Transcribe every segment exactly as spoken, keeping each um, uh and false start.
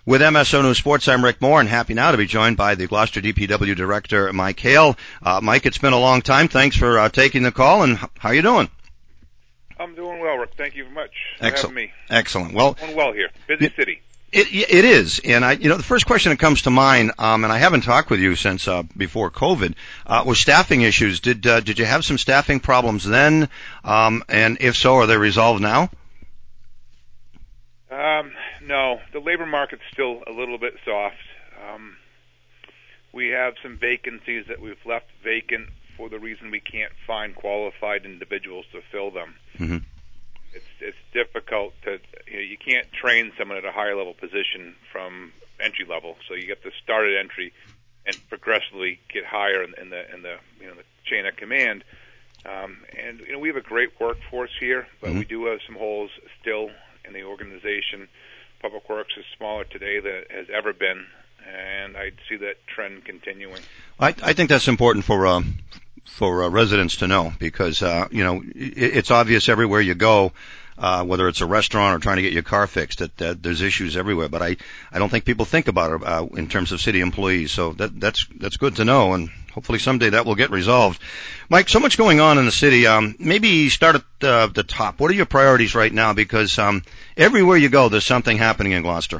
With M S O News Sports, I'm Rick Moore, and happy now to be joined by the Gloucester D P W Director, Mike Hale. Uh, Mike, it's been a long time. Thanks for uh, taking the call, and how you doing? I'm doing well, Rick. Thank you very much for Excellent. having me. Excellent. Well, doing well here. Busy it, city. It, it is, and I, you know, the first question that comes to mind, um, and I haven't talked with you since uh, before COVID, uh, was staffing issues. Did uh, did you have some staffing problems then? Um, and if so, are they resolved now? Um, no, the labor market's still a little bit soft. Um, we have some vacancies that we've left vacant for the reason we can't find qualified individuals to fill them. Mm-hmm. It's it's difficult to you know you can't train someone at a higher level position from entry level, so you get to start at entry and progressively get higher in, in the in the you know the chain of command. Um, and you know we have a great workforce here, but mm-hmm. we do have some holes still in the organization. Public Works is smaller today than it has ever been, and I see that trend continuing. I, I think that's important for uh, for uh, residents to know because uh, you know it, it's obvious everywhere you go, uh, whether it's a restaurant or trying to get your car fixed, that, that there's issues everywhere. But I, I don't think people think about it uh, in terms of city employees. So that that's that's good to know, and hopefully someday that will get resolved. Mike, so much going on in the city. Um, maybe start at uh, the top. What are your priorities right now? Because um, everywhere you go, there's something happening in Gloucester.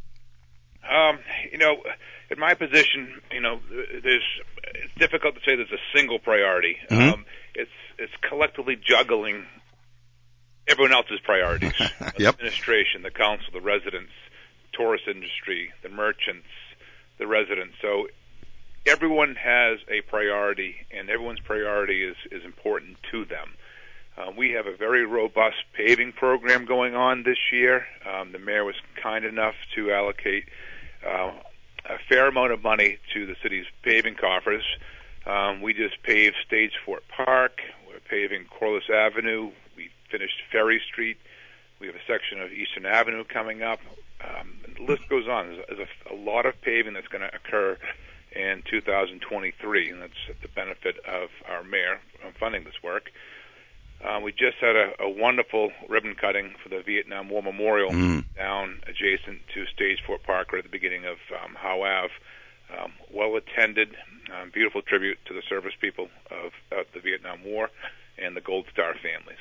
Um, you know, in my position, you know, there's it's difficult to say there's a single priority. Mm-hmm. Um, it's it's collectively juggling everyone else's priorities. Yep. The administration, the council, the residents, tourist industry, the merchants, the residents. So everyone has a priority, and everyone's priority is, is important to them. Uh, we have a very robust paving program going on this year. Um, the mayor was kind enough to allocate uh, a fair amount of money to the city's paving coffers. Um, we just paved Stage Fort Park. We're paving Corliss Avenue. We finished Ferry Street. We have a section of Eastern Avenue coming up. Um, and the list goes on. There's, there's a, a lot of paving that's going to occur in two thousand twenty-three, and that's at the benefit of our mayor funding this work. Uh, we just had a, a wonderful ribbon cutting for the Vietnam War Memorial mm. down adjacent to Stage Fort Park, right at the beginning of um, Howe Ave. Um, well attended, um, beautiful tribute to the service people of, of the Vietnam War and the Gold Star families.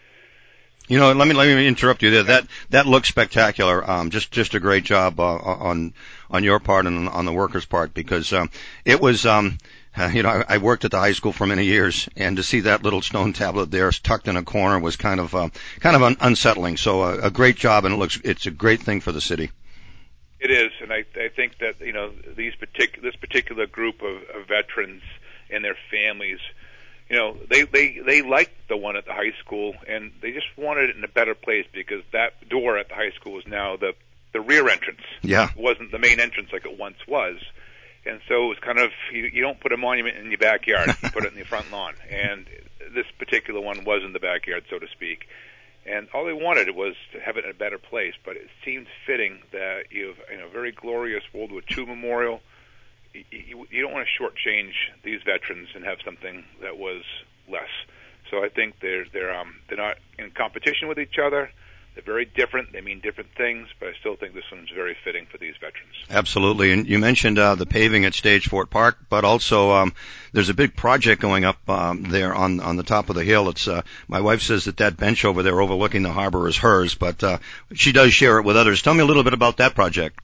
You know, let me let me interrupt you there. That that looks spectacular. Um, just just a great job uh, on on your part and on the workers' part because um, it was. Um, you know, I, I worked at the high school for many years, and to see that little stone tablet there tucked in a corner was kind of uh, kind of un- unsettling. So uh, a great job, and it looks it's a great thing for the city. It is, and I, I think that you know these partic- this particular group of, of veterans and their families. You know, they, they, they liked the one at the high school, and they just wanted it in a better place because that door at the high school is now the, the rear entrance. Yeah. It wasn't the main entrance like it once was. And so it was kind of, you, you don't put a monument in your backyard, you put it in the front lawn. And this particular one was in the backyard, so to speak. And all they wanted was to have it in a better place, but it seemed fitting that you have you know, a very glorious World War Two memorial. You, you don't want to shortchange these veterans and have something that was less. So I think they're they're um they're not in competition with each other. They're very different. They mean different things, but I still think this one's very fitting for these veterans. Absolutely. And you mentioned uh, the paving at Stage Fort Park, but also um, there's a big project going up um, there on on the top of the hill. It's uh, my wife says that that bench over there overlooking the harbor is hers, but uh, she does share it with others. Tell me a little bit about that project.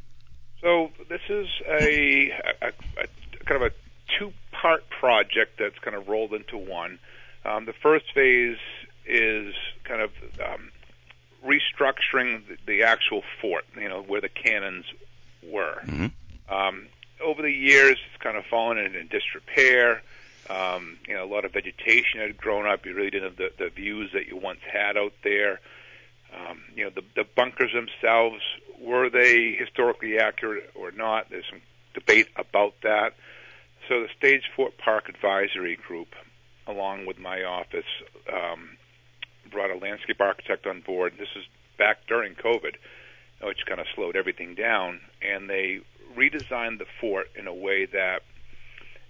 So this is a, a, a kind of a two-part project that's kind of rolled into one. Um, the first phase is kind of um, restructuring the, the actual fort, you know, where the cannons were. Mm-hmm. Um, over the years, it's kind of fallen into disrepair. Um, you know, a lot of vegetation had grown up. You really didn't have the, the views that you once had out there. Um, you know, the, the bunkers themselves, were they historically accurate or not? There's some debate about that. So the Stage Fort Park Advisory Group, along with my office, um, brought a landscape architect on board. This is back during COVID, which kind of slowed everything down, and they redesigned the fort in a way that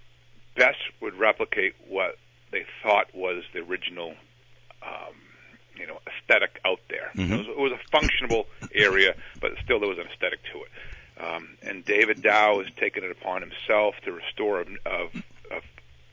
best would replicate what they thought was the original um, you know, aesthetic out there. Mm-hmm. It was, it was a functional area, but still there was an aesthetic to it. Um, and David Dow has taken it upon himself to restore of, of, of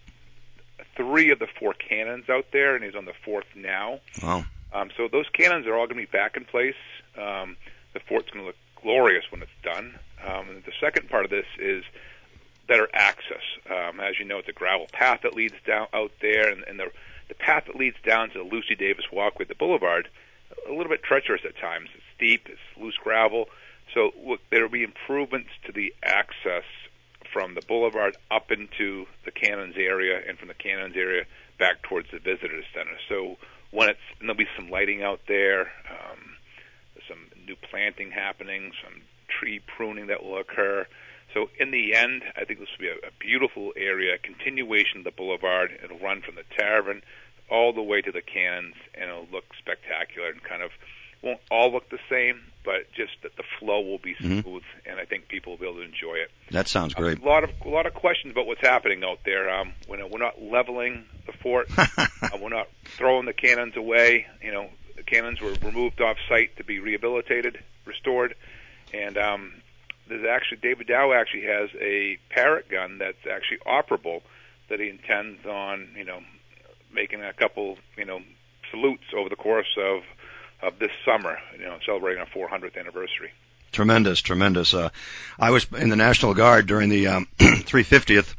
three of the four cannons out there, and he's on the fourth now. Wow. Um, so those cannons are all going to be back in place. Um, the fort's going to look glorious when it's done. Um, and the second part of this is better access. Um, as you know, it's a gravel path that leads down out there, and, and the, the path that leads down to the Lucy Davis Walkway, the boulevard, a little bit treacherous at times. It's steep, it's loose gravel. So look, there will be improvements to the access from the boulevard up into the Cannons area and from the Cannons area back towards the visitor center. So when it's, and there'll be some lighting out there, um, some new planting happening, some tree pruning that will occur. So in the end, I think this will be a, a beautiful area, a continuation of the boulevard. It'll run from the tavern all the way to the Cannons, and it'll look spectacular and kind of won't all look the same, but just that the flow will be smooth, mm-hmm. and I think people will be able to enjoy it. That sounds great. Um, a lot of a lot of questions about what's happening out there. Um, we're, we're not leveling the fort. uh, we're not throwing the cannons away. You know, the cannons were removed off site to be rehabilitated, restored, and um, there's actually David Dow actually has a Parrott gun that's actually operable that he intends on, you know, making a couple, you know, salutes over the course of. of this summer, you know, celebrating our four hundredth anniversary. Tremendous, tremendous. Uh, I was in the National Guard during the um, three hundred fiftieth,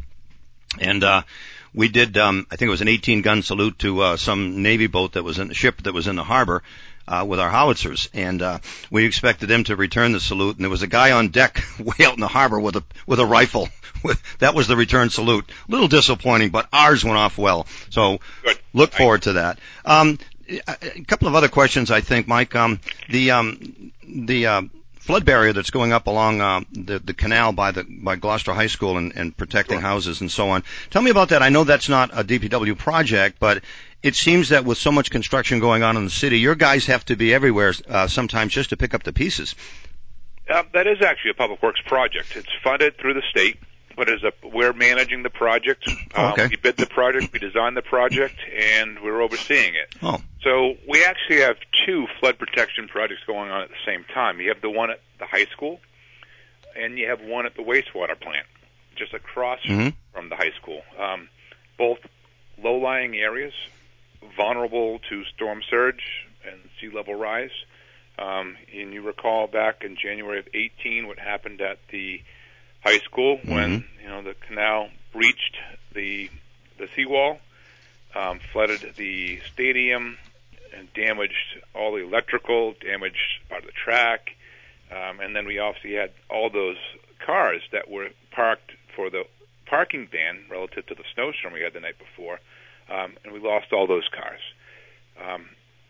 and uh, we did, um, I think it was an eighteen gun salute to uh, some Navy boat that was in the ship that was in the harbor uh, with our howitzers, and uh, we expected them to return the salute, and there was a guy on deck way out in the harbor with a with a rifle. With, that was the return salute. A little disappointing, but ours went off well. So Good. Look forward to that. Um, A couple of other questions, I think, Mike. Um, the um, the uh, flood barrier that's going up along uh, the the canal by the by Gloucester High School and, and protecting sure. houses and so on. Tell me about that. I know that's not a D P W project, but it seems that with so much construction going on in the city, your guys have to be everywhere uh, sometimes just to pick up the pieces. Uh, that is actually a public works project. It's funded through the state. But as a, we're managing the project. Oh, okay. Um, we bid the project, we designed the project, and we're overseeing it. Oh. So we actually have two flood protection projects going on at the same time. You have the one at the high school, and you have one at the wastewater plant, just across mm-hmm. from the high school. Um, both low-lying areas, vulnerable to storm surge and sea level rise. Um, and you recall back in January of eighteen what happened at the high school when mm-hmm. you know the canal breached the the seawall, um, flooded the stadium, and damaged all the electrical, damaged part of the track, um, and then we obviously had all those cars that were parked for the parking ban relative to the snowstorm we had the night before, um, and we lost all those cars. Um,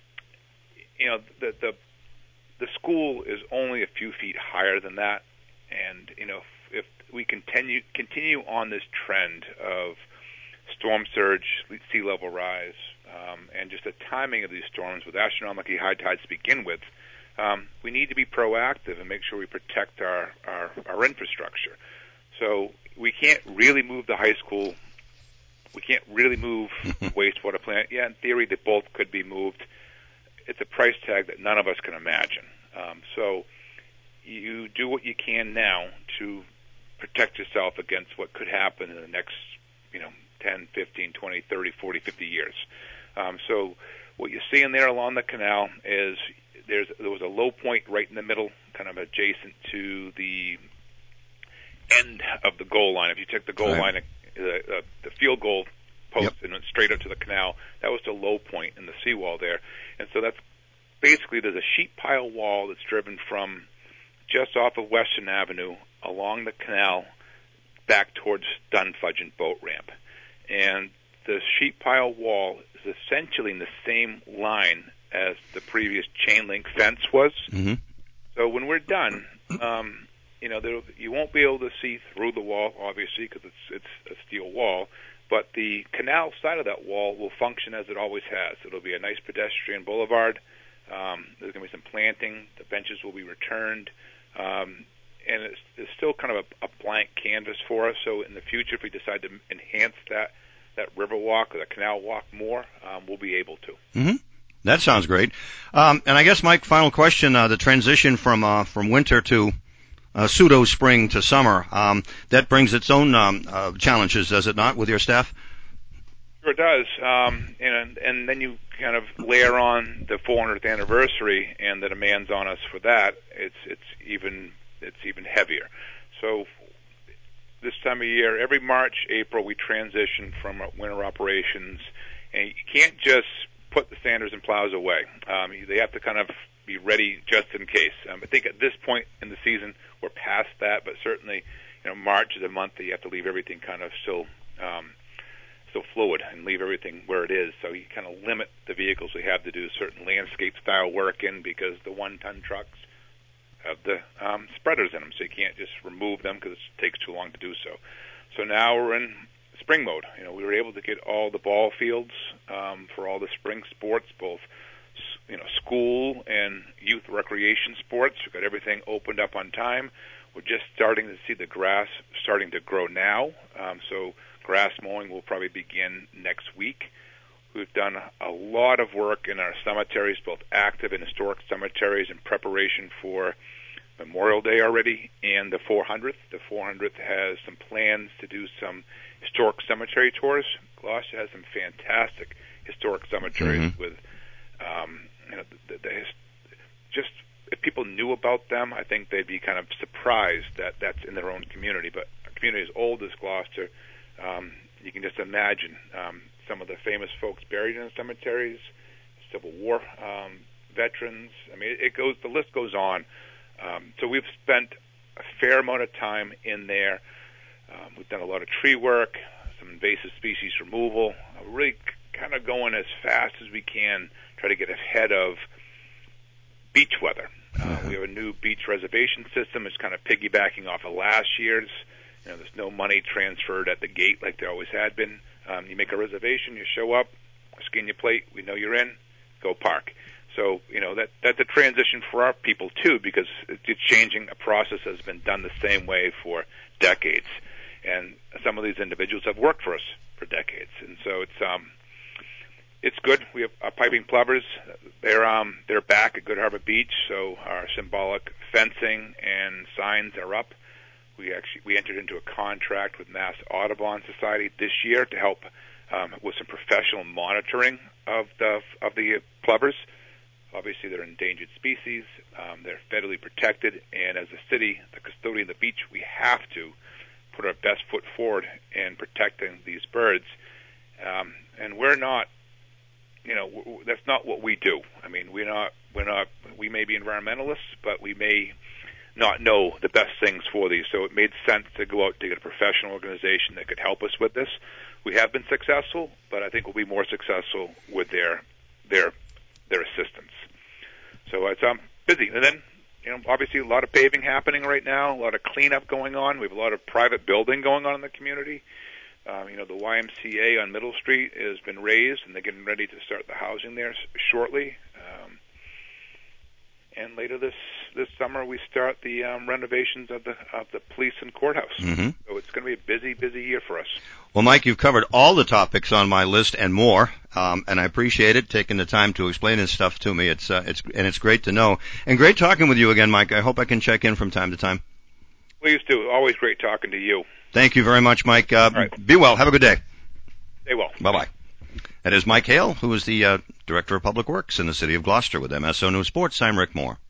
you know the the the school is only a few feet higher than that, and you know. If we continue continue on this trend of storm surge, sea level rise, um, and just the timing of these storms with astronomically high tides to begin with, um, we need to be proactive and make sure we protect our, our, our infrastructure. So we can't really move the high school. We can't really move the wastewater plant. Yeah, in theory, they both could be moved. It's a price tag that none of us can imagine. Um, so you do what you can now to protect yourself against what could happen in the next, you know, ten, fifteen, twenty, thirty, forty, fifty years. Um, so what you're seeing there along the canal is there's there was a low point right in the middle, kind of adjacent to the end of the goal line. If you took the goal right. line, uh, uh, the field goal post yep. and went straight up to the canal, that was the low point in the seawall there. And so that's basically there's a sheet pile wall that's driven from just off of Western Avenue along the canal back towards Dunfudgeon boat ramp. And the sheet pile wall is essentially in the same line as the previous chain link fence was. Mm-hmm. So when we're done, um, you know, there, you won't be able to see through the wall, obviously, because it's it's a steel wall. But the canal side of that wall will function as it always has. It'll be a nice pedestrian boulevard. Um, there's going to be some planting. The benches will be returned. Um, and it's, it's still kind of a, a blank canvas for us. So in the future, if we decide to enhance that that river walk or the canal walk more, um, we'll be able to. Mm-hmm. That sounds great. Um, and I guess, Mike, final question: uh, the transition from uh, from winter to uh, pseudo spring to summer, um, that brings its own um, uh, challenges, does it not, with your staff? Sure does. Um, and and then you kind of layer on the four hundredth anniversary and the demands on us for that. It's it's even it's even heavier. So this time of year, every March, April, we transition from winter operations, and you can't just put the sanders and plows away. Um, they have to kind of be ready just in case. Um, I think at this point in the season, we're past that, but certainly, you know, March is a month that you have to leave everything kind of still, um, still fluid and leave everything where it is. So you kind of limit the vehicles we have to do certain landscape style work in, because the one-ton trucks have the um, spreaders in them, so you can't just remove them because it takes too long to do so. So now we're in spring mode. You know, we were able to get all the ball fields um, for all the spring sports, both you know school and youth recreation sports. We've got everything opened up on time. We're just starting to see the grass starting to grow now. Um, so grass mowing will probably begin next week. We've done a lot of work in our cemeteries, both active and historic cemeteries, in preparation for Memorial Day already and the four hundredth. The four hundredth has some plans to do some historic cemetery tours. Gloucester has some fantastic historic cemeteries mm-hmm. with, um, you know, the, the, the, just if people knew about them, I think they'd be kind of surprised that that's in their own community. But a community as old as Gloucester, um, you can just imagine um, some of the famous folks buried in the cemeteries, Civil War um, veterans. I mean, it goes. The list goes on. Um, so we've spent a fair amount of time in there. Um, we've done a lot of tree work, some invasive species removal. We're really kind of going as fast as we can, try to get ahead of beach weather. Uh, we have a new beach reservation system. It's kind of piggybacking off of last year's. You know, there's no money transferred at the gate like there always had been. Um, you make a reservation, you show up, scan your plate, we know you're in, go park. So, you know, that that's a transition for our people, too, because it's changing a process that's been done the same way for decades. And some of these individuals have worked for us for decades. And so it's um, it's good. We have our piping plovers. They're, um, they're back at Good Harbor Beach, so our symbolic fencing and signs are up. We actually we entered into a contract with Mass Audubon Society this year to help um, with some professional monitoring of the of the plovers. Obviously, they're endangered species. Um, they're federally protected, and as a city, the custodian of the beach, we have to put our best foot forward in protecting these birds. Um, and we're not, you know, w- w- that's not what we do. I mean, we're not, we're not. We may be environmentalists, but we may not know the best things for these. So it made sense to go out to get a professional organization that could help us with this. We have been successful, but I think we'll be more successful with their their their assistance. So it's um busy. And then, you know, obviously a lot of paving happening right now, a lot of cleanup going on. We have a lot of private building going on in the community. Um, you know, the Y M C A on Middle Street has been raised, and they're getting ready to start the housing there shortly. Um, and later this this summer, we start the um, renovations of the of the police and courthouse. Mm-hmm. So it's going to be a busy, busy year for us. Well, Mike, you've covered all the topics on my list and more, um, and I appreciate it taking the time to explain this stuff to me. It's uh, it's and it's great to know, and great talking with you again, Mike. I hope I can check in from time to time. Please do. Always great talking to you. Thank you very much, Mike. Uh, right. Be well. Have a good day. Stay well. Bye bye. That is Mike Hale, who is the uh, Director of Public Works in the City of Gloucester with M S O News Sports. I'm Rick Moore.